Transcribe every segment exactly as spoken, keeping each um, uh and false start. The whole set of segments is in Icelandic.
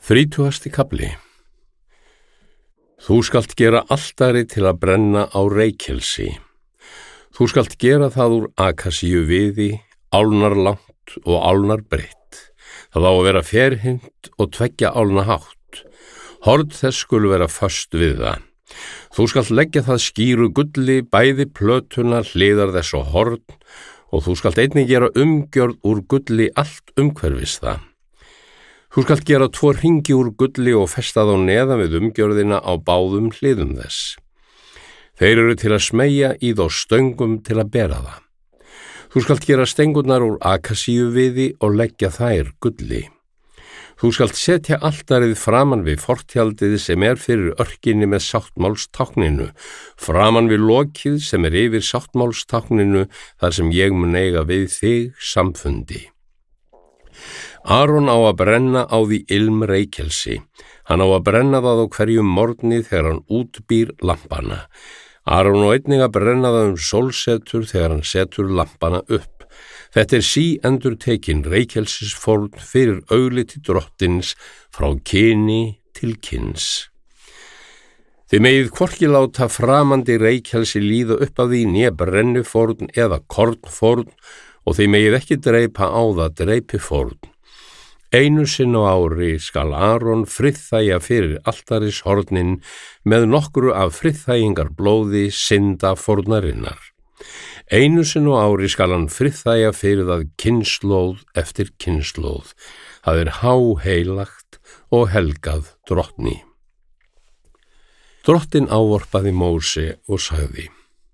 Þrítugasti kafli. Þú skalt gera altari til að brenna á reykelsi. Þú skalt gera það úr akasíu viði, álnar langt og álnar breitt. Það á að vera ferhyrnt og tveggja álna hátt. Horn þess skulu vera föst við það. Þú skalt leggja það skíru gulli, bæði plötuna, hliðar þess og horn, og þú skalt einnig gera umgjörð úr gulli allt umhverfis það. Þú skalt gera tvo hringi úr gulli og festa þá neðan við umgjörðina á báðum hliðum þess. Þeir eru til að smeygja í þá stöngum til að bera það. Þú skalt gera stengurnar úr akasíu viði og leggja þær gulli. Þú skalt setja altarið framan við fortjaldið sem er fyrir örkinni með sáttmálstákninu, framan við lokið sem er yfir sáttmálstákninu þar sem ég mun eiga við þig samfundi. Aron á að brenna á því ilm reykelsi. Hann á að brenna það á hverjum morgni þegar hann útbýr lampana. Aron á einnig að brenna það um sólsetur þegar hann setur lampana upp. Þetta er síendur tekin reykelsisfórn fyrir augliti drottins frá kyni til kyns. Þið megið hvorki láta framandi reykelsi líða upp af því né brennufórn eða kornfórn og þið megið ekki dreipa á það dreipifórn. Einu sinn á ári skal Aron friðþægja fyrir altarishornin með nokkru af friðþægingar blóði synda fórnarinnar. Einu sinn á ári skal hann friðþægja fyrir það kynslóð eftir kynslóð. Það er háheilagt og helgað drottni. Drottin ávarpaði Móse og sagði: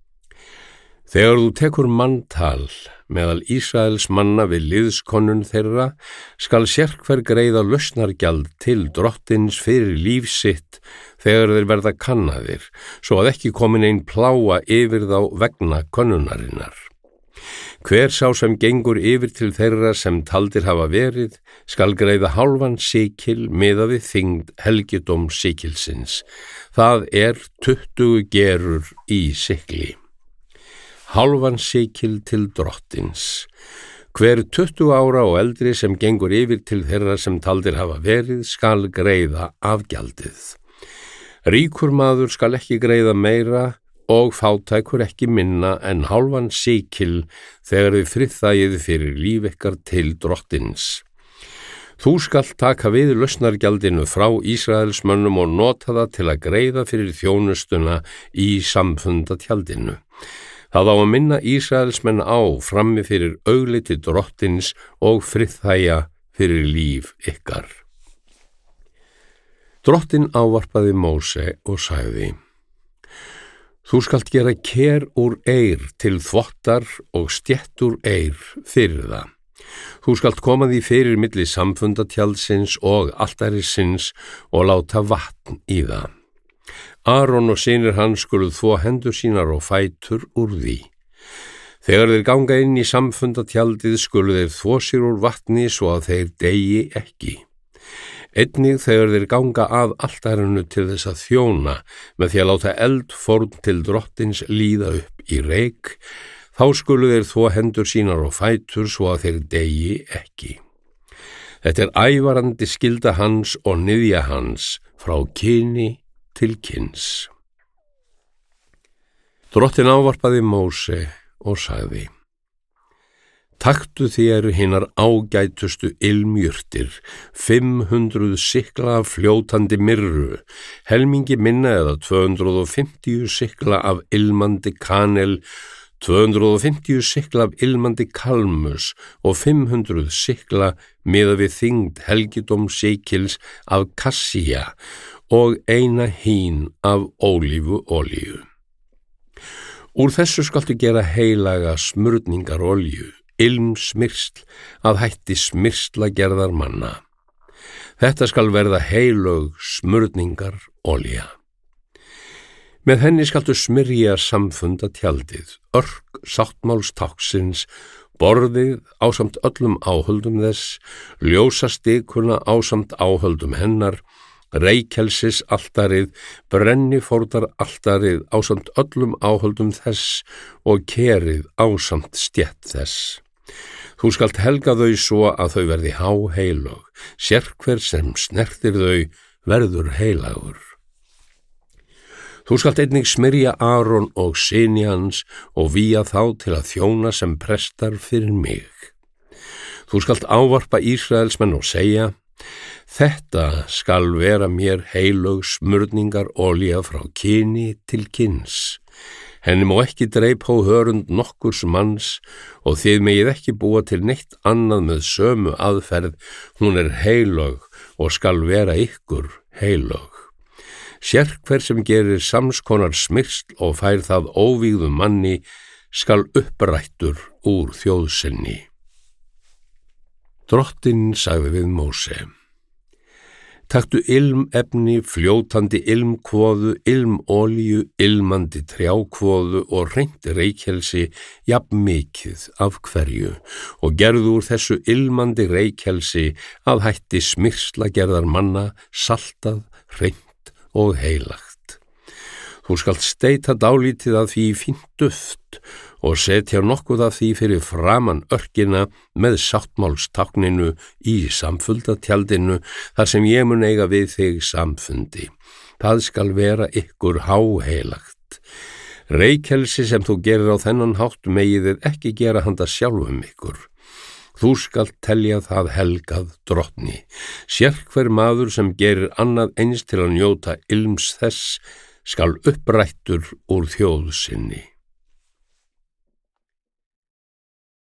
Þegar þú tekur manntal meðal Ísraels manna við liðskönnun þeirra, skal sérhver greiða lausnargjald til drottins fyrir líf sitt þegar þeir verða kannaðir, svo að ekki komin ein plága yfir þá vegna könnunarinnar. Hver sá sem gengur yfir til þeirra sem taldir hafa verið, skal greiða hálfan sikil miðað við þyngd helgidóm sikilsins. Það er tuttugu gerur í sikli. Hálfan sikil til drottins. Hver tuttugu ára og eldri sem gengur yfir til þeirra sem taldir hafa verið skal greiða afgjaldið. Ríkur maður skal ekki greiða meira og fátækur ekki minna en hálfan sikil þegar þið friðþægið fyrir líf ykkar til drottins. Þú skalt taka við lausnargjaldinu frá Ísraelsmönnum og nota það til að greiða fyrir þjónustuna í samfundatjaldinu. Það á að minna Ísraelsmenn á frammi fyrir augliti drottins og friðþægja fyrir líf ykkar. Drottin ávarpaði Móse og sagði: Þú skalt gera ker úr eir til þvottar og stjett úr eir fyrir það. Þú skalt koma því fyrir milli samfundatjaldsins og altarisins og láta vatn í það. Aron og synir hans skulu þvo hendur sínar og fætur úr því. Þegar þeir ganga inn í samfundatjaldið skulu þeir þvo sér úr vatni svo að þeir deyi ekki. Einnig þegar þeir ganga að altarinu til þess að þjóna með því að láta eldfórn til drottins líða upp í reyk, þá skulu þeir þvo hendur sínar og fætur svo að þeir deyi ekki. Þetta er ævarandi skylda hans og niðja hans frá kyni til kyns. Drottin ávarpaði Móse og sagði: Taktu þér hinar ágætustu ilmjurtir, fimm hundruð sikla af fljótandi myrru, helmingi minna eða tvö hundruð og fimmtíu sikla af ilmandi kanel, tvö hundruð og fimmtíu sikla af ilmandi kalmus og fimm hundruð sikla miðað við þyngd helgidóm sikils af kassía og eina hín af ólífuolíu. Úr þessu skaltu gera heilaga smurningarolíu, ilmsmyrsl að hætti smyrslagerðar manna. Þetta skal verða heilög smurningarolía. Með henni skaltu smyrja samfundatjaldið, örk sáttmálstáknsins, borðið ásamt öllum áhöldum þess, ljósastikuna ásamt áhöldum hennar, reykelsis altarið, brennifórnar altarið ásamt öllum áhöldum þess og kerið ásamt stjett þess. Þú skalt helga þau svo að þau verði háheilög, sérhver sem snertir þau verður heilagur. Þú skalt einnig smyrja Aron og syni hans og vígja þá til að þjóna sem prestar fyrir mig. Þú skalt ávarpa Ísraelsmenn og segja: Þetta skal vera mér heilög smurningar olía frá kyni til kyns. Henni má ekki dreypa á hörund nokkurs manns og þið megið ekki búa til neitt annað með sömu aðferð, hún er heilög og skal vera ykkur heilög. Sérhver sem gerir samskonar smyrsl og fær það óvígðum manni skal upprættur úr þjóð sinni. Drottinn sagði við Móse: Taktu ilmefni, fljótandi ilmkvoðu, ilmolíu, ilmandi trjákvoðu og hreint reykjelsi jafn mikið af hverju og gerðu úr þessu ilmandi reykjelsi að hætti smyrslagerðar manna, saltað, hreint og heilagt. Þú skalt steita dálítið af því fínt duft og setja nokkuð af því fyrir framan örkina með sáttmálstákninu í samfundatjaldinu þar sem ég mun eiga við þig samfundi. Það skal vera ykkur háheilagt. Reykjelsi sem þú gerir á þennan hátt megið þið ekki gera handa sjálfum ykkur. Þú skalt telja það helgað drottni. Sérhver maður sem gerir annað eins til að njóta ilms þess skal upprættur úr þjóð sinni.